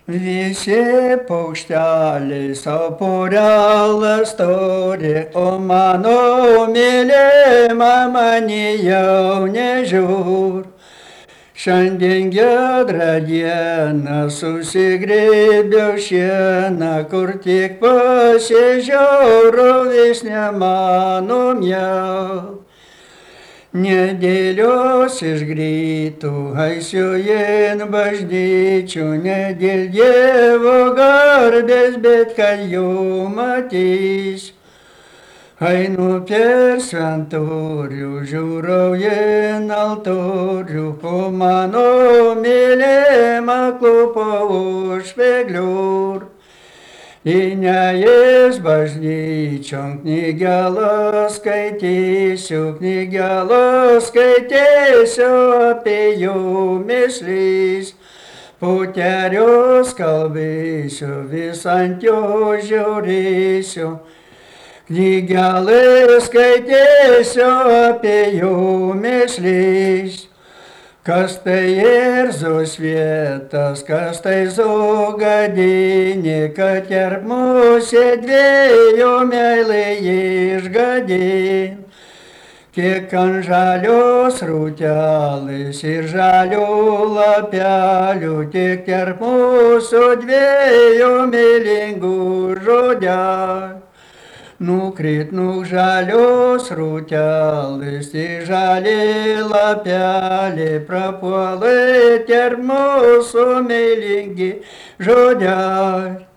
Visi paukšteliai savo porelės turi, o mano mylima mane jau nežiūr. Šiandien giedrą dieną susigrėbiau šieną, kur tik pasižiūriu vis nemanom jau. Nedėlios iš greitų eisiu in bažnyčių, ne dėl Dievo garbės, bet kad jų matys. Einu per šventorių, žiūrau in altorių, po mano mylima klupo už vegliur. Įnėjęs bažnyčion knygelą skaitysiu apie jų mislys. Poterios kalbėsiu, vis ant jo žiūrėsiu. Knygelą skaitysiu apie jų mislys. Kas tai Jėzus vietas, kas tai sugadinė, kad tarp mūsų dviejų meilė išgadin. Kiek ant žalios rūtelės ir žalių lapelių, tiek tarp mūsų dviejų meilingų žodelių. Nukrit nuo žalios rūtelės, į žalį lapelį prapuolė tarp mūsų meilingi žodeliai.